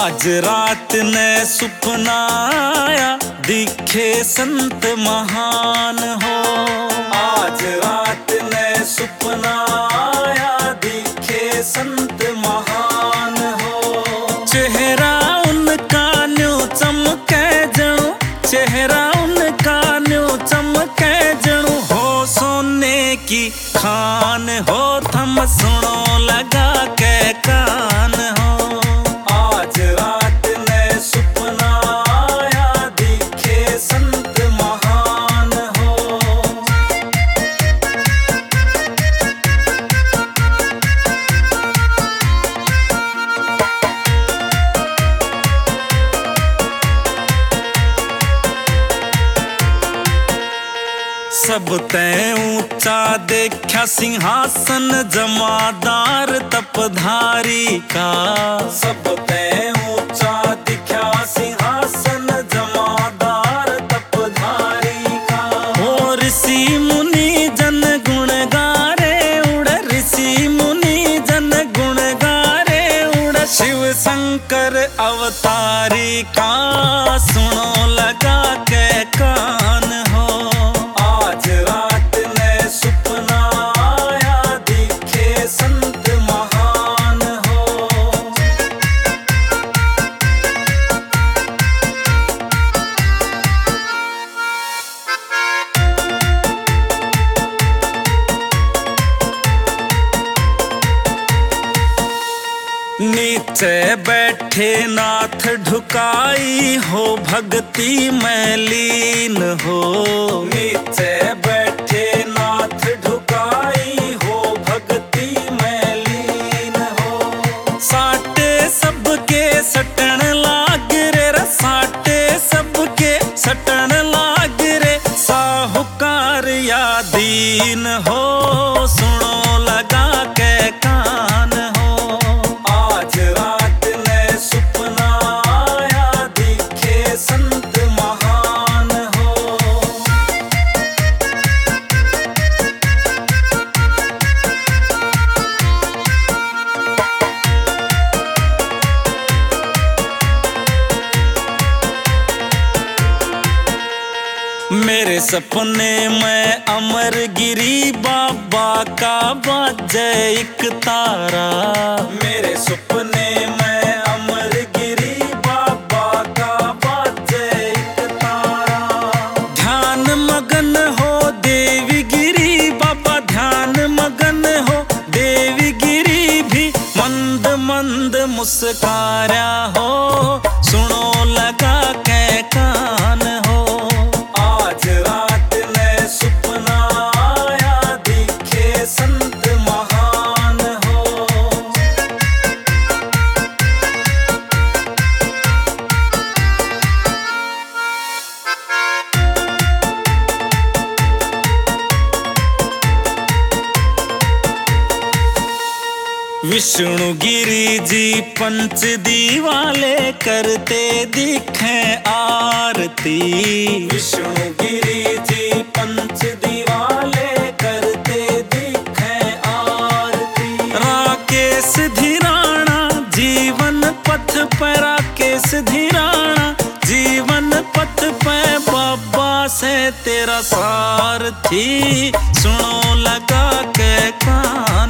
आज रात ने सुपना आया, दिखे संत महान हो। आज रात ने सुपना आया, दिखे संत महान हो। चेहरा उनका न्यू चमके जणू, चेहरा उनका न्यू चमके जणू हो सोने की खान हो। थम सुनो लगा के कान हो। आज रात ने सुपना आया, दिखे संत महान हो। सब तैं ऊंचा देखा सिंहासन, जमादार तपधारी का। सब तैं ऊंचा दिखा सिंहासन, जमादार तपधारी का। ओ ऋषि मुनि जन गुण गारे उड़, ऋषि मुनि जन गुण गारे उड़। शिव शंकर अवतारी का सुनो लगा के कान हो। आज रात ने सुपना आया, दिखे संत महान हो। नीचे बैठे नाथ ढुकाई हो, भक्ति में लीन हो। नीचे बैठे नाथ ढुकाई हो, भक्ति में लीन हो। साटे सबके सटन लाग रे, साटे सबके सटन लाग रे। साहूकार या दीन हो, सुनो लगा के कान हो। आज रात ने सुपना आया, दिखे संत महान हो। मेरे सपने में अमर गिरी बाबा का बाजे एक तारा। मेरे सपने में अमर गिरी बाबा का बाजे एक तारा। ध्यान मगन हो देवी गिरी बाबा, ध्यान मगन हो देवी गिरी भी। मंद मंद मुस्कारा हो, सुनो लगा के कान हो। आज रात ने सुपना आया, दिखे संत महान हो। विष्णु गिरी जी पंच दीवाले करते दिखे आरती। विष्णु गिरी जी पंच दीवाले करते दिखे आरती। राकेश धीराना जीवन पथ पे, राकेश धीराना जीवन पथ पे। बाबा से तेरा सारथी सुनो लगा के कान।